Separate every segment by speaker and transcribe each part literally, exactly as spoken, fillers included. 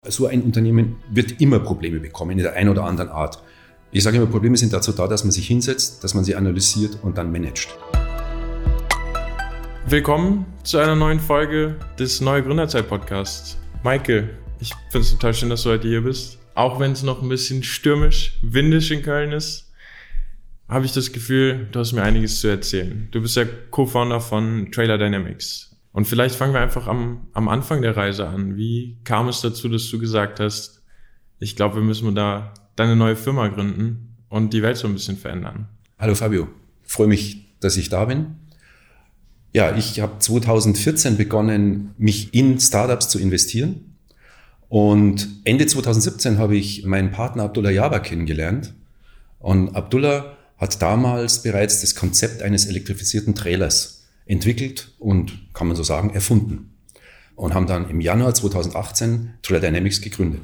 Speaker 1: So ein Unternehmen wird immer Probleme bekommen, in der einen oder anderen Art. Ich sage immer, Probleme sind dazu da, dass man sich hinsetzt, dass man sie analysiert und dann managt.
Speaker 2: Willkommen zu einer neuen Folge des Neue Gründerzeit Podcasts. Michael, ich finde es total schön, dass du heute hier bist. Auch wenn es noch ein bisschen stürmisch, windisch in Köln ist, habe ich das Gefühl, du hast mir einiges zu erzählen. Du bist ja Co-Founder von Trailer Dynamics. Und vielleicht fangen wir einfach am, am Anfang der Reise an. Wie kam es dazu, dass du gesagt hast, ich glaube, wir müssen da deine neue Firma gründen und die Welt so ein bisschen verändern?
Speaker 1: Hallo Fabio, ich freue mich, dass ich da bin. Ja, ich habe zwanzig vierzehn begonnen, mich in Startups zu investieren. Und Ende zwanzig siebzehn habe ich meinen Partner Abdullah Jaber kennengelernt. Und Abdullah hat damals bereits das Konzept eines elektrifizierten Trailers entwickelt und, kann man so sagen, erfunden. Und haben dann im Januar zwanzig achtzehn Trailer Dynamics gegründet.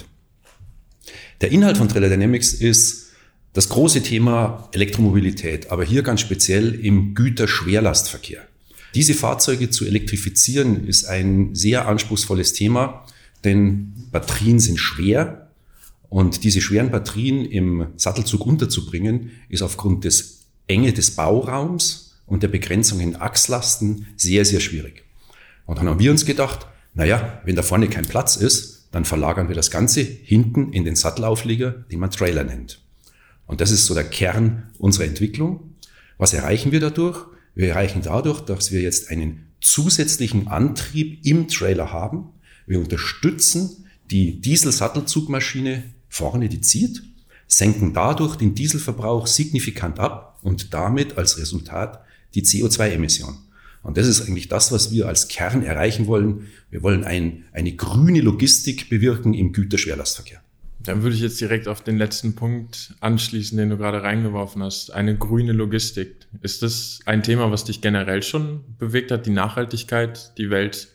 Speaker 1: Der Inhalt von Trailer Dynamics ist das große Thema Elektromobilität, aber hier ganz speziell im Güterschwerlastverkehr. Diese Fahrzeuge zu elektrifizieren ist ein sehr anspruchsvolles Thema, denn Batterien sind schwer und diese schweren Batterien im Sattelzug unterzubringen, ist aufgrund des Enge des Bauraums und der Begrenzung in Achslasten sehr, sehr schwierig. Und dann haben wir uns gedacht, naja, wenn da vorne kein Platz ist, dann verlagern wir das Ganze hinten in den Sattelauflieger, den man Trailer nennt. Und das ist so der Kern unserer Entwicklung. Was erreichen wir dadurch? Wir erreichen dadurch, dass wir jetzt einen zusätzlichen Antrieb im Trailer haben. Wir unterstützen die Diesel-Sattelzugmaschine vorne, die zieht, senken dadurch den Dieselverbrauch signifikant ab und damit als Resultat die C O zwei Emission. Und das ist eigentlich das, was wir als Kern erreichen wollen. Wir wollen ein, eine grüne Logistik bewirken im Güterschwerlastverkehr.
Speaker 2: Dann würde ich jetzt direkt auf den letzten Punkt anschließen, den du gerade reingeworfen hast. Eine grüne Logistik. Ist das ein Thema, was dich generell schon bewegt hat, die Nachhaltigkeit, die Welt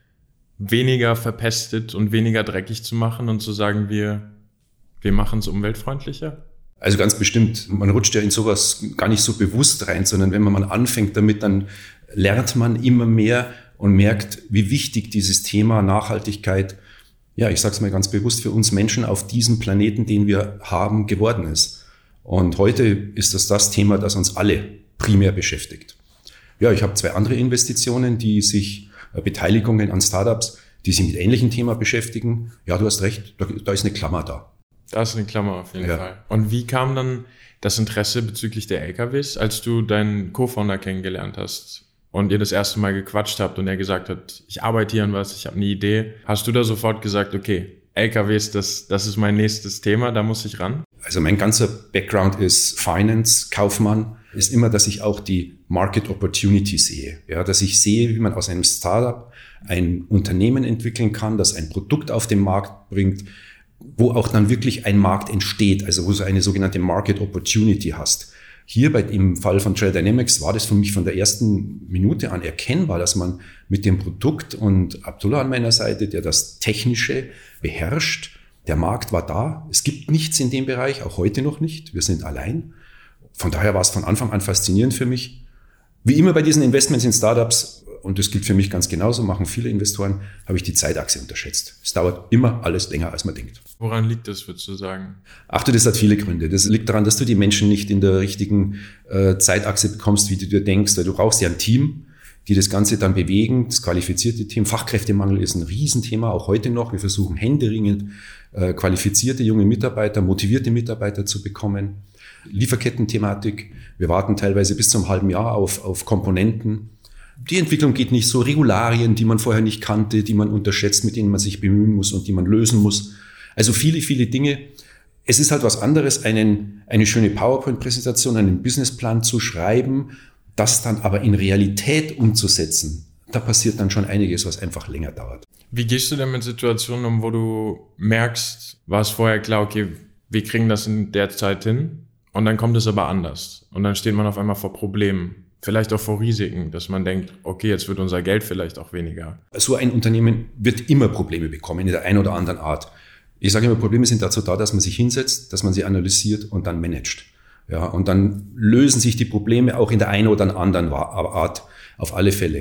Speaker 2: weniger verpestet und weniger dreckig zu machen und zu sagen, wir, wir machen es umweltfreundlicher?
Speaker 1: Also ganz bestimmt, man rutscht ja in sowas gar nicht so bewusst rein, sondern wenn man mal anfängt damit, dann lernt man immer mehr und merkt, wie wichtig dieses Thema Nachhaltigkeit, ja, ich sage es mal ganz bewusst, für uns Menschen auf diesem Planeten, den wir haben, geworden ist. Und heute ist das das Thema, das uns alle primär beschäftigt. Ja, ich habe zwei andere Investitionen, die sich, äh, Beteiligungen an Startups, die sich mit ähnlichem Thema beschäftigen. Ja, du hast recht, da, da ist eine Klammer da.
Speaker 2: Da ist eine Klammer auf jeden
Speaker 1: ja.
Speaker 2: Fall. Und wie kam dann das Interesse bezüglich der L K Ws, als du deinen Co-Founder kennengelernt hast und ihr das erste Mal gequatscht habt und er gesagt hat, ich arbeite hier an was, ich habe eine Idee. Hast du da sofort gesagt, okay, L K Ws, das, das ist mein nächstes Thema, da muss ich ran?
Speaker 1: Also mein ganzer Background ist Finance, Kaufmann, ist immer, dass ich auch die Market Opportunity sehe. Ja, dass ich sehe, wie man aus einem Startup ein Unternehmen entwickeln kann, das ein Produkt auf den Markt bringt, wo auch dann wirklich ein Markt entsteht, also wo du eine sogenannte Market Opportunity hast. Hier bei, im Fall von Trailer Dynamics war das für mich von der ersten Minute an erkennbar, dass man mit dem Produkt und Abdullah an meiner Seite, der das Technische beherrscht, der Markt war da. Es gibt nichts in dem Bereich, auch heute noch nicht. Wir sind allein. Von daher war es von Anfang an faszinierend für mich. Wie immer bei diesen Investments in Startups, und das gilt für mich ganz genauso, machen viele Investoren, habe ich die Zeitachse unterschätzt. Es dauert immer alles länger, als man denkt.
Speaker 2: Woran liegt das, würdest du sagen?
Speaker 1: Ach du, das hat viele Gründe. Das liegt daran, dass du die Menschen nicht in der richtigen äh, Zeitachse bekommst, wie du dir denkst. Du brauchst ja ein Team, die das Ganze dann bewegen, das qualifizierte Team. Fachkräftemangel ist ein Riesenthema, auch heute noch. Wir versuchen händeringend äh, qualifizierte junge Mitarbeiter, motivierte Mitarbeiter zu bekommen. Lieferketten-Thematik. Wir warten teilweise bis zum halben Jahr auf, auf Komponenten. Die Entwicklung geht nicht so. Regularien, die man vorher nicht kannte, die man unterschätzt, mit denen man sich bemühen muss und die man lösen muss. Also viele, viele Dinge. Es ist halt was anderes, einen, eine schöne PowerPoint-Präsentation, einen Businessplan zu schreiben, das dann aber in Realität umzusetzen. Da passiert dann schon einiges, was einfach länger dauert.
Speaker 2: Wie gehst du denn mit Situationen um, wo du merkst, war es vorher klar, okay, wir kriegen das in der Zeit hin und dann kommt es aber anders und dann steht man auf einmal vor Problemen. Vielleicht auch vor Risiken, dass man denkt, okay, jetzt wird unser Geld vielleicht auch weniger.
Speaker 1: So ein Unternehmen wird immer Probleme bekommen, in der einen oder anderen Art. Ich sage immer, Probleme sind dazu da, dass man sich hinsetzt, dass man sie analysiert und dann managt. Ja, und dann lösen sich die Probleme auch in der einen oder anderen Art auf alle Fälle.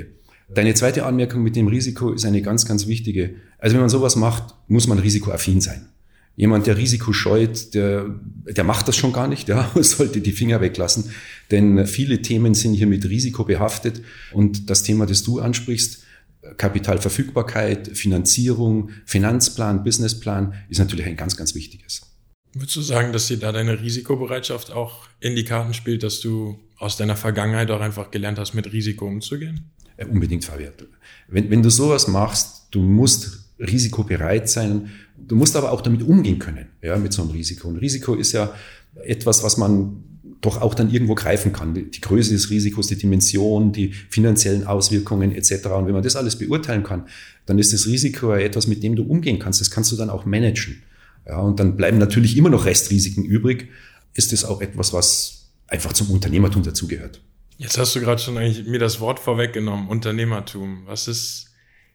Speaker 1: Deine zweite Anmerkung mit dem Risiko ist eine ganz, ganz wichtige. Also wenn man sowas macht, muss man risikoaffin sein. Jemand, der Risiko scheut, der, der macht das schon gar nicht, ja, sollte die Finger weglassen. Denn viele Themen sind hier mit Risiko behaftet. Und das Thema, das du ansprichst, Kapitalverfügbarkeit, Finanzierung, Finanzplan, Businessplan, ist natürlich ein ganz, ganz wichtiges.
Speaker 2: Würdest du sagen, dass dir da deine Risikobereitschaft auch in die Karten spielt, dass du aus deiner Vergangenheit auch einfach gelernt hast, mit Risiko umzugehen?
Speaker 1: Ja, unbedingt, Fabian. Wenn, wenn du sowas machst, du musst risikobereit sein, du musst aber auch damit umgehen können, ja, mit so einem Risiko. Und Risiko ist ja etwas, was man doch auch dann irgendwo greifen kann. Die Größe des Risikos, die Dimension, die finanziellen Auswirkungen et cetera. Und wenn man das alles beurteilen kann, dann ist das Risiko ja etwas, mit dem du umgehen kannst. Das kannst du dann auch managen. Ja, und dann bleiben natürlich immer noch Restrisiken übrig. Ist das auch etwas, was einfach zum Unternehmertum dazugehört?
Speaker 2: Jetzt hast du gerade schon eigentlich mir das Wort vorweggenommen, Unternehmertum. Was ist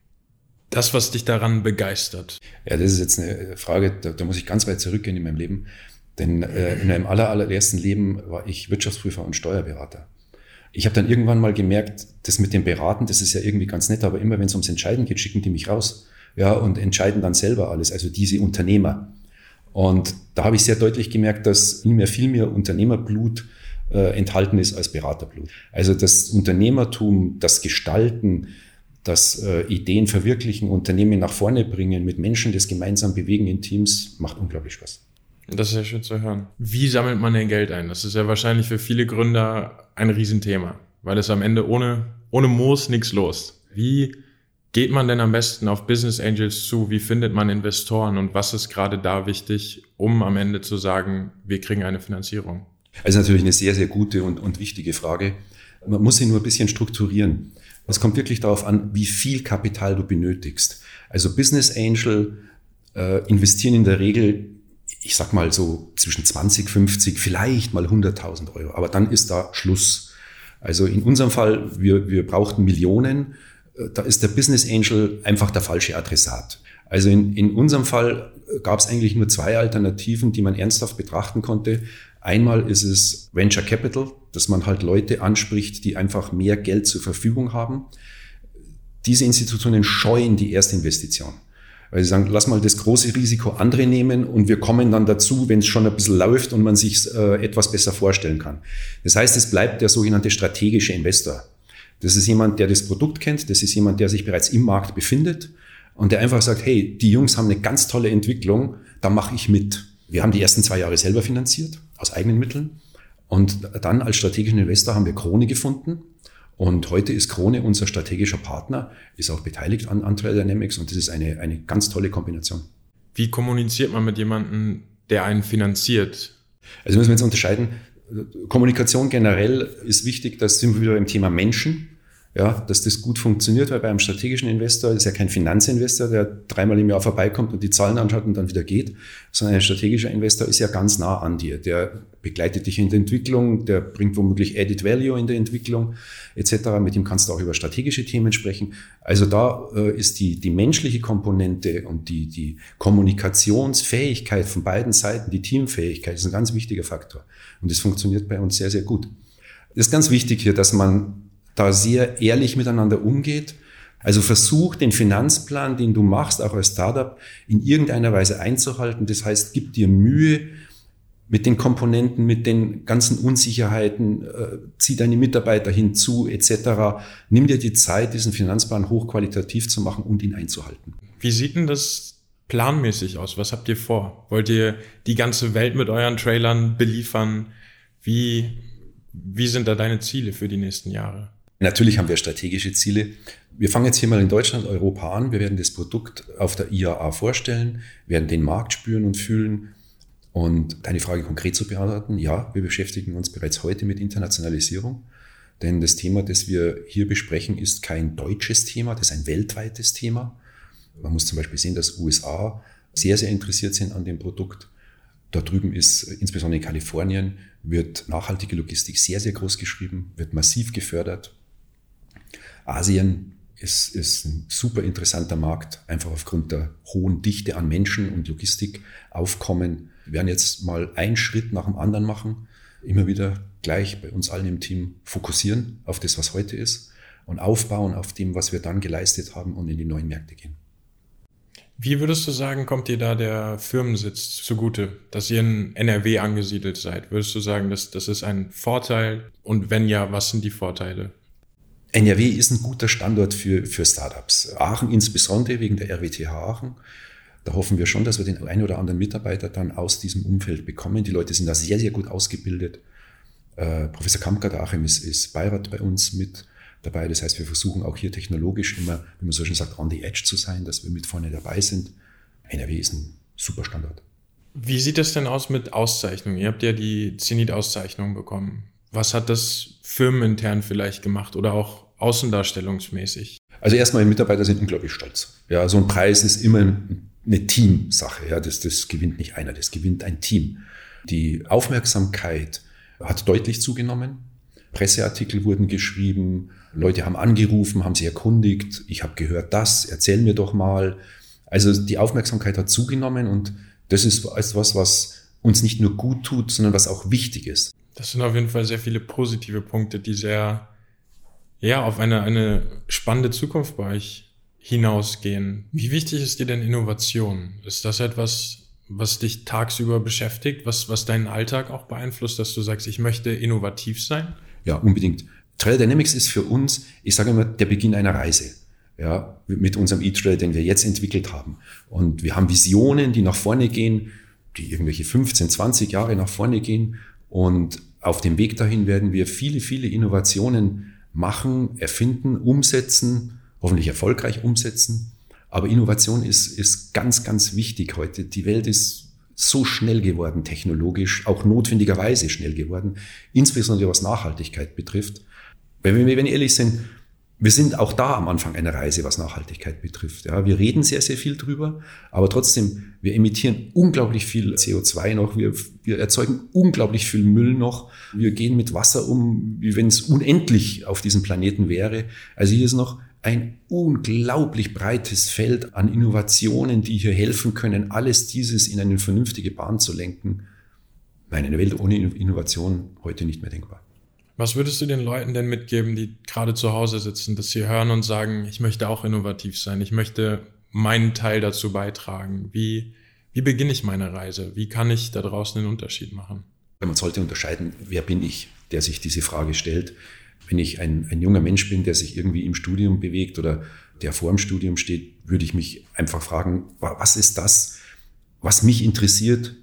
Speaker 2: das, was dich daran begeistert?
Speaker 1: Ja, das ist jetzt eine Frage, da, da muss ich ganz weit zurückgehen in meinem Leben. Denn äh, in meinem aller, allerersten Leben war ich Wirtschaftsprüfer und Steuerberater. Ich habe dann irgendwann mal gemerkt, das mit dem Beraten, das ist ja irgendwie ganz nett, aber immer wenn es ums Entscheiden geht, schicken die mich raus, ja, und entscheiden dann selber alles, also diese Unternehmer. Und da habe ich sehr deutlich gemerkt, dass in mir viel mehr Unternehmerblut äh, enthalten ist als Beraterblut. Also das Unternehmertum, das Gestalten, das äh, Ideen verwirklichen, Unternehmen nach vorne bringen, mit Menschen das gemeinsam bewegen in Teams, macht unglaublich Spaß.
Speaker 2: Das ist ja schön zu hören. Wie sammelt man denn Geld ein? Das ist ja wahrscheinlich für viele Gründer ein Riesenthema, weil es am Ende ohne, ohne Moos nichts los. Wie geht man denn am besten auf Business Angels zu? Wie findet man Investoren und was ist gerade da wichtig, um am Ende zu sagen, wir kriegen eine Finanzierung?
Speaker 1: Also natürlich eine sehr, sehr gute und, und wichtige Frage. Man muss sie nur ein bisschen strukturieren. Es kommt wirklich darauf an, wie viel Kapital du benötigst. Also Business Angel äh, investieren in der Regel, ich sag mal so zwischen zwanzig, fünfzig, vielleicht mal hunderttausend Euro. Aber dann ist da Schluss. Also in unserem Fall, wir, wir brauchten Millionen. Da ist der Business Angel einfach der falsche Adressat. Also in, in unserem Fall gab es eigentlich nur zwei Alternativen, die man ernsthaft betrachten konnte. Einmal ist es Venture Capital, dass man halt Leute anspricht, die einfach mehr Geld zur Verfügung haben. Diese Institutionen scheuen die Erstinvestition. Weil sie sagen, lass mal das große Risiko andere nehmen und wir kommen dann dazu, wenn es schon ein bisschen läuft und man sich äh, etwas besser vorstellen kann. Das heißt, es bleibt der sogenannte strategische Investor. Das ist jemand, der das Produkt kennt, das ist jemand, der sich bereits im Markt befindet und der einfach sagt, hey, die Jungs haben eine ganz tolle Entwicklung, da mache ich mit. Wir haben die ersten zwei Jahre selber finanziert, aus eigenen Mitteln. Und dann als strategischen Investor haben wir Krone gefunden. Und heute ist Krone unser strategischer Partner, ist auch beteiligt an, an Trail Dynamics und das ist eine, eine ganz tolle Kombination.
Speaker 2: Wie kommuniziert man mit jemandem, der einen finanziert?
Speaker 1: Also müssen wir jetzt unterscheiden. Kommunikation generell ist wichtig, da sind wir wieder im Thema Menschen. Ja, dass das gut funktioniert, weil bei einem strategischen Investor ist ja kein Finanzinvestor, der dreimal im Jahr vorbeikommt und die Zahlen anschaut und dann wieder geht, sondern ein strategischer Investor ist ja ganz nah an dir. Der begleitet dich in der Entwicklung, der bringt womöglich Added Value in der Entwicklung et cetera. Mit ihm kannst du auch über strategische Themen sprechen. Also da äh, ist die, die menschliche Komponente und die, die Kommunikationsfähigkeit von beiden Seiten, die Teamfähigkeit, ist ein ganz wichtiger Faktor. Und das funktioniert bei uns sehr, sehr gut. Das ist ganz wichtig hier, dass man da sehr ehrlich miteinander umgeht. Also versuch den Finanzplan, den du machst, auch als Startup, in irgendeiner Weise einzuhalten. Das heißt, gib dir Mühe mit den Komponenten, mit den ganzen Unsicherheiten, äh, zieh deine Mitarbeiter hinzu et cetera. Nimm dir die Zeit, diesen Finanzplan hochqualitativ zu machen und ihn einzuhalten.
Speaker 2: Wie sieht denn das planmäßig aus? Was habt ihr vor? Wollt ihr die ganze Welt mit euren Trailern beliefern? Wie, wie sind da deine Ziele für die nächsten Jahre?
Speaker 1: Natürlich haben wir strategische Ziele. Wir fangen jetzt hier mal in Deutschland, Europa an. Wir werden das Produkt auf der I A A vorstellen, werden den Markt spüren und fühlen. Und deine Frage konkret zu beantworten, ja, wir beschäftigen uns bereits heute mit Internationalisierung. Denn das Thema, das wir hier besprechen, ist kein deutsches Thema, das ist ein weltweites Thema. Man muss zum Beispiel sehen, dass U S A sehr, sehr interessiert sind an dem Produkt. Da drüben ist, insbesondere in Kalifornien, wird nachhaltige Logistik sehr, sehr groß geschrieben, wird massiv gefördert. Asien ist, ist ein super interessanter Markt, einfach aufgrund der hohen Dichte an Menschen und Logistikaufkommen. Wir werden jetzt mal einen Schritt nach dem anderen machen, immer wieder gleich bei uns allen im Team fokussieren auf das, was heute ist. und aufbauen auf dem, was wir dann geleistet haben und in die neuen Märkte gehen.
Speaker 2: Wie würdest du sagen, kommt dir da der Firmensitz zugute, dass ihr in N R W angesiedelt seid? Würdest du sagen, dass das ist ein Vorteil? Und wenn ja, was sind die Vorteile?
Speaker 1: N R W ist ein guter Standort für, für Startups. Aachen insbesondere wegen der R W T H Aachen. Da hoffen wir schon, dass wir den einen oder anderen Mitarbeiter dann aus diesem Umfeld bekommen. Die Leute sind da sehr, sehr gut ausgebildet. Äh, Professor Kampka, der Achim, ist, ist Beirat bei uns mit dabei. Das heißt, wir versuchen auch hier technologisch immer, wie man so schön sagt, on the edge zu sein, dass wir mit vorne dabei sind. N R W ist ein super Standort.
Speaker 2: Wie sieht das denn aus mit Auszeichnungen? Ihr habt ja die Zenit-Auszeichnung bekommen. Was hat das firmenintern vielleicht gemacht oder auch außendarstellungsmäßig?
Speaker 1: Also erstmal, die Mitarbeiter sind unglaublich stolz. Ja, so ein Preis ist immer eine Teamsache. Ja, das, das gewinnt nicht einer, das gewinnt ein Team. Die Aufmerksamkeit hat deutlich zugenommen. Presseartikel wurden geschrieben, Leute haben angerufen, haben sich erkundigt. Ich habe gehört das, erzähl mir doch mal. Also die Aufmerksamkeit hat zugenommen und das ist etwas, was uns nicht nur gut tut, sondern was auch wichtig ist.
Speaker 2: Das sind auf jeden Fall sehr viele positive Punkte, die sehr ja, auf eine, eine spannende Zukunft bei euch hinausgehen. Wie wichtig ist dir denn Innovation? Ist das etwas, was dich tagsüber beschäftigt, was, was deinen Alltag auch beeinflusst, dass du sagst, ich möchte innovativ sein?
Speaker 1: Ja, unbedingt. Trail Dynamics ist für uns, ich sage immer, der Beginn einer Reise. Ja, mit unserem E-Trail, den wir jetzt entwickelt haben. Und wir haben Visionen, die nach vorne gehen, die irgendwelche fünfzehn, zwanzig Jahre nach vorne gehen. Und auf dem Weg dahin werden wir viele, viele Innovationen machen, erfinden, umsetzen, hoffentlich erfolgreich umsetzen. Aber Innovation ist, ist ganz, ganz wichtig heute. Die Welt ist so schnell geworden, technologisch, auch notwendigerweise schnell geworden, insbesondere was Nachhaltigkeit betrifft. Wenn wir, wenn wir ehrlich sind, wir sind auch da am Anfang einer Reise, was Nachhaltigkeit betrifft. Ja, wir reden sehr, sehr viel drüber, aber trotzdem, wir emittieren unglaublich viel C O zwei noch, wir, wir erzeugen unglaublich viel Müll noch, wir gehen mit Wasser um, wie wenn es unendlich auf diesem Planeten wäre. Also hier ist noch ein unglaublich breites Feld an Innovationen, die hier helfen können, alles dieses in eine vernünftige Bahn zu lenken. Nein, eine Welt ohne Innovation heute nicht mehr denkbar.
Speaker 2: Was würdest du den Leuten denn mitgeben, die gerade zu Hause sitzen, dass sie hören und sagen, ich möchte auch innovativ sein, ich möchte meinen Teil dazu beitragen? Wie, wie beginne ich meine Reise? Wie kann ich da draußen einen Unterschied machen?
Speaker 1: Man sollte unterscheiden, wer bin ich, der sich diese Frage stellt. Wenn ich ein, ein junger Mensch bin, der sich irgendwie im Studium bewegt oder der vor dem Studium steht, würde ich mich einfach fragen, was ist das, was mich interessiert?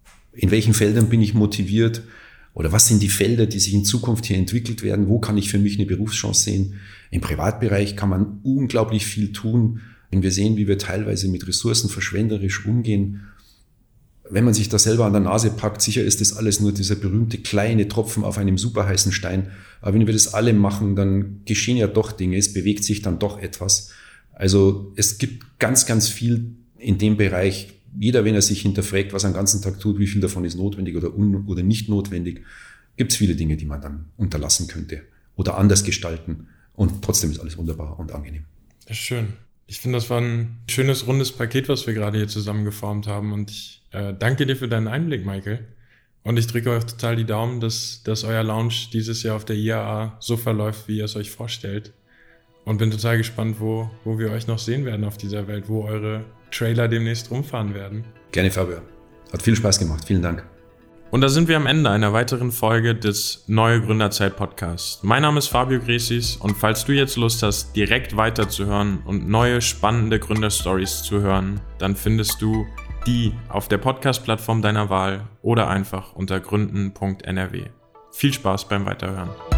Speaker 1: In welchen Feldern bin ich motiviert? Oder was sind die Felder, die sich in Zukunft hier entwickelt werden? Wo kann ich für mich eine Berufschance sehen? Im Privatbereich kann man unglaublich viel tun. Wenn wir sehen, wie wir teilweise mit Ressourcen verschwenderisch umgehen, wenn man sich da selber an der Nase packt, sicher ist das alles nur dieser berühmte kleine Tropfen auf einem superheißen Stein. Aber wenn wir das alle machen, dann geschehen ja doch Dinge, es bewegt sich dann doch etwas. Also es gibt ganz, ganz viel in dem Bereich. Jeder, wenn er sich hinterfragt, was er den ganzen Tag tut, wie viel davon ist notwendig oder, un- oder nicht notwendig, gibt es viele Dinge, die man dann unterlassen könnte oder anders gestalten. Und trotzdem ist alles wunderbar und angenehm.
Speaker 2: Das ist schön. Ich finde, das war ein schönes, rundes Paket, was wir gerade hier zusammen geformt haben. Und ich äh, danke dir für deinen Einblick, Michael. Und ich drücke euch total die Daumen, dass, dass euer Launch dieses Jahr auf der I A A so verläuft, wie ihr es euch vorstellt. Und bin total gespannt, wo, wo wir euch noch sehen werden auf dieser Welt, wo eure Trailer demnächst rumfahren werden.
Speaker 1: Gerne, Fabio. Hat viel Spaß gemacht. Vielen Dank.
Speaker 2: Und da sind wir am Ende einer weiteren Folge des Neue Gründerzeit Podcasts. Mein Name ist Fabio Gresis und falls du jetzt Lust hast, direkt weiterzuhören und neue spannende Gründerstories zu hören, dann findest du die auf der Podcast-Plattform deiner Wahl oder einfach unter gründen punkt n r w. Viel Spaß beim Weiterhören.